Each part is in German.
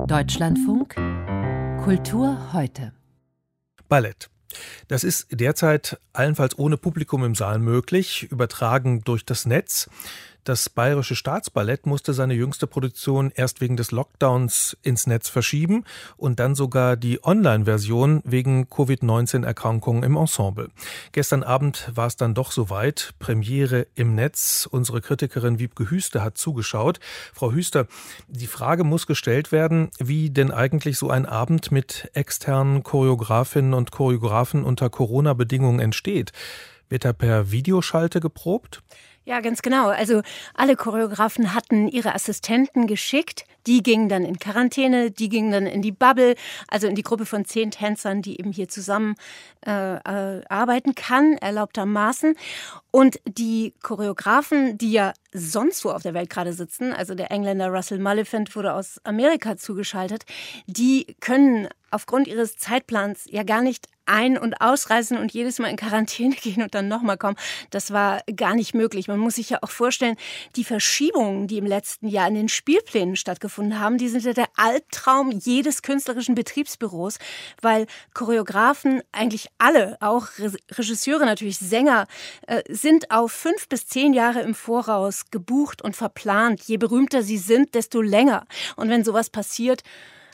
Deutschlandfunk Kultur heute. Ballett. Das ist derzeit allenfalls ohne Publikum im Saal möglich, übertragen durch das Netz. Das Bayerische Staatsballett musste seine jüngste Produktion erst wegen des Lockdowns ins Netz verschieben und dann sogar die Online-Version wegen Covid-19-Erkrankungen im Ensemble. Gestern Abend war es dann doch soweit, Premiere im Netz. Unsere Kritikerin Wiebke Hüster hat zugeschaut. Frau Hüster, die Frage muss gestellt werden, wie denn eigentlich so ein Abend mit externen Choreografinnen und Choreografen unter Corona-Bedingungen entsteht. Wird er per Videoschalte geprobt? Ja, ganz genau. Also alle Choreografen hatten ihre Assistenten geschickt. Die gingen dann in Quarantäne, die gingen dann in die Bubble, also in die Gruppe von 10 Tänzern, die eben hier zusammen arbeiten kann, erlaubtermaßen. Und die Choreografen, die ja sonst wo auf der Welt gerade sitzen, also der Engländer Russell Mulliphant wurde aus Amerika zugeschaltet, die können aufgrund ihres Zeitplans ja gar nicht ein- und ausreisen und jedes Mal in Quarantäne gehen und dann nochmal kommen. Das war gar nicht möglich. Man muss sich ja auch vorstellen, die Verschiebungen, die im letzten Jahr in den Spielplänen stattgefunden haben, die sind ja der Albtraum jedes künstlerischen Betriebsbüros, weil Choreografen, eigentlich alle, auch Regisseure, natürlich Sänger, sind auf 5 bis 10 Jahre im Voraus gebucht und verplant. Je berühmter sie sind, desto länger. Und wenn sowas passiert,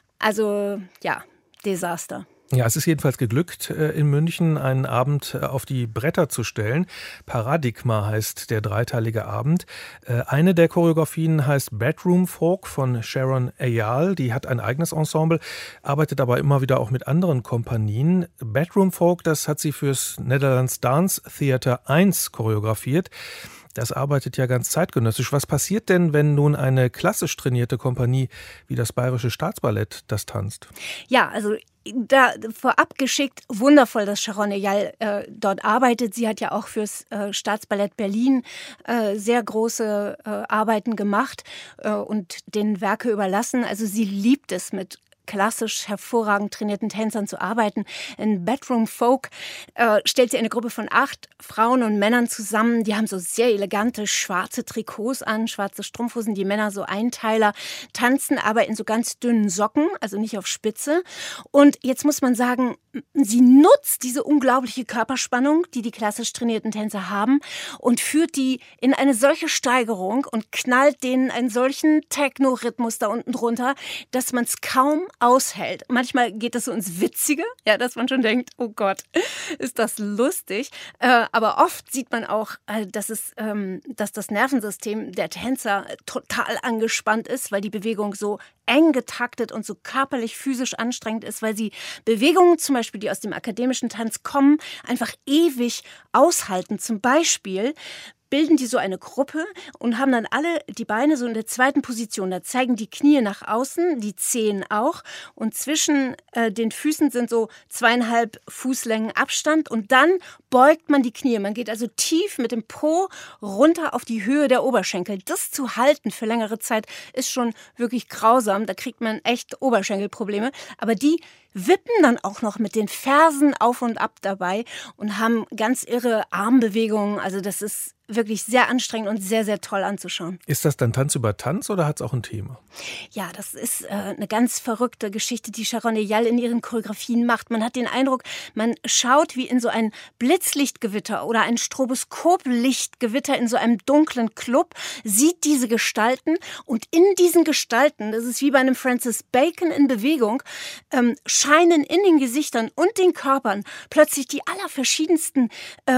also ja, Desaster. Ja, es ist jedenfalls geglückt, in München einen Abend auf die Bretter zu stellen. Paradigma heißt der dreiteilige Abend. Eine der Choreografien heißt Bedroom Folk von Sharon Ayal. Die hat ein eigenes Ensemble, arbeitet aber immer wieder auch mit anderen Kompanien. Bedroom Folk, das hat sie fürs Netherlands Dance Theater 1 choreografiert. Das arbeitet ja ganz zeitgenössisch. Was passiert denn, wenn nun eine klassisch trainierte Kompanie wie das Bayerische Staatsballett das tanzt? Ja, also da vorab geschickt, wundervoll, dass Sharon Ayal dort arbeitet. Sie hat ja auch fürs Staatsballett Berlin sehr große Arbeiten gemacht und den Werke überlassen. Also sie liebt es, mit klassisch hervorragend trainierten Tänzern zu arbeiten. In Bedroom Folk stellt sie eine Gruppe von 8 Frauen und Männern zusammen. Die haben so sehr elegante schwarze Trikots an, schwarze Strumpfhosen, die Männer so Einteiler, tanzen aber in so ganz dünnen Socken, also nicht auf Spitze. Und jetzt muss man sagen, sie nutzt diese unglaubliche Körperspannung, die die klassisch trainierten Tänzer haben, und führt die in eine solche Steigerung und knallt denen einen solchen Techno-Rhythmus da unten drunter, dass man es kaum aushält. Manchmal geht das so ins Witzige, ja, dass man schon denkt, oh Gott, ist das lustig. Aber oft sieht man auch, dass das Nervensystem der Tänzer total angespannt ist, weil die Bewegung so eng getaktet und so körperlich, physisch anstrengend ist, weil sie Bewegungen zum Beispiel, die aus dem akademischen Tanz kommen, einfach ewig aushalten. Zum Beispiel bilden die so eine Gruppe und haben dann alle die Beine so in der zweiten Position. Da zeigen die Knie nach außen, die Zehen auch. Und zwischen den Füßen sind so 2,5 Fußlängen Abstand. Und dann beugt man die Knie. Man geht also tief mit dem Po runter auf die Höhe der Oberschenkel. Das zu halten für längere Zeit ist schon wirklich grausam. Da kriegt man echt Oberschenkelprobleme. Aber die wippen dann auch noch mit den Fersen auf und ab dabei und haben ganz irre Armbewegungen. Also das ist wirklich sehr anstrengend und sehr, sehr toll anzuschauen. Ist das dann Tanz über Tanz oder hat es auch ein Thema? Ja, das ist eine ganz verrückte Geschichte, die Sharon Ayal in ihren Choreografien macht. Man hat den Eindruck, man schaut wie in so ein Blitzlichtgewitter oder ein Stroboskoplichtgewitter in so einem dunklen Club, sieht diese Gestalten und in diesen Gestalten, das ist wie bei einem Francis Bacon in Bewegung, scheinen in den Gesichtern und den Körpern plötzlich die allerverschiedensten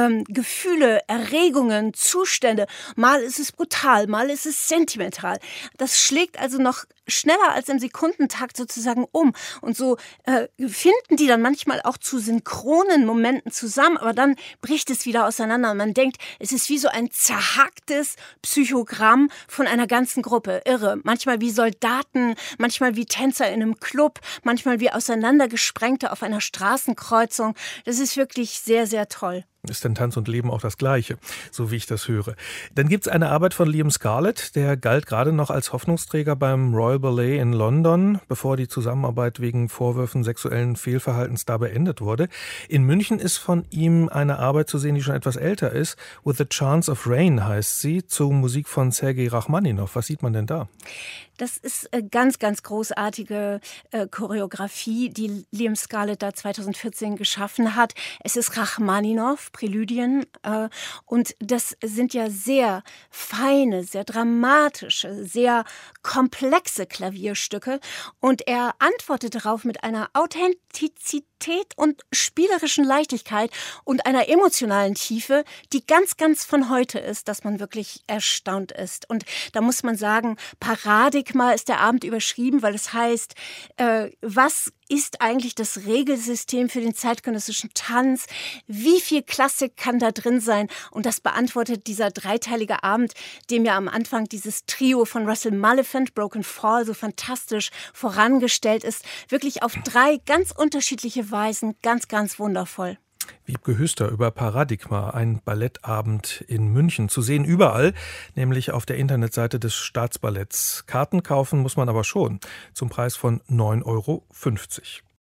Gefühle, Erregungen, Zustände. Mal ist es brutal, mal ist es sentimental. Das schlägt also noch schneller als im Sekundentakt sozusagen um. Und so finden die dann manchmal auch zu synchronen Momenten zusammen, aber dann bricht es wieder auseinander. Und man denkt, es ist wie so ein zerhacktes Psychogramm von einer ganzen Gruppe. Irre. Manchmal wie Soldaten, manchmal wie Tänzer in einem Club, manchmal wie auseinandergesprengte auf einer Straßenkreuzung. Das ist wirklich sehr, sehr toll. Ist denn Tanz und Leben auch das Gleiche, so wie ich das höre? Dann gibt es eine Arbeit von Liam Scarlett, der galt gerade noch als Hoffnungsträger beim Royal Ballet in London, bevor die Zusammenarbeit wegen Vorwürfen sexuellen Fehlverhaltens da beendet wurde. In München ist von ihm eine Arbeit zu sehen, die schon etwas älter ist. With the Chance of Rain heißt sie, zu Musik von Sergei Rachmaninow. Was sieht man denn da? Das ist ganz, ganz großartige Choreografie, die Liam Scarlett da 2014 geschaffen hat. Es ist Rachmaninow, Präludien. Und das sind ja sehr feine, sehr dramatische, sehr komplexe Klavierstücke. Und er antwortet darauf mit einer Authentizität und spielerischen Leichtigkeit und einer emotionalen Tiefe, die ganz, ganz von heute ist, dass man wirklich erstaunt ist. Und da muss man sagen, Paradigma ist der Abend überschrieben, weil es heißt, was ist eigentlich das Regelsystem für den zeitgenössischen Tanz? Wie viel Klassik kann da drin sein? Und das beantwortet dieser dreiteilige Abend, dem ja am Anfang dieses Trio von Russell Mulliphant, Broken Fall, so fantastisch vorangestellt ist. Wirklich auf 3 ganz unterschiedliche Weisen, ganz, ganz wundervoll. Wiebke Hüster über Paradigma, ein Ballettabend in München. Zu sehen überall, nämlich auf der Internetseite des Staatsballetts. Karten kaufen muss man aber schon, zum Preis von 9,50 €.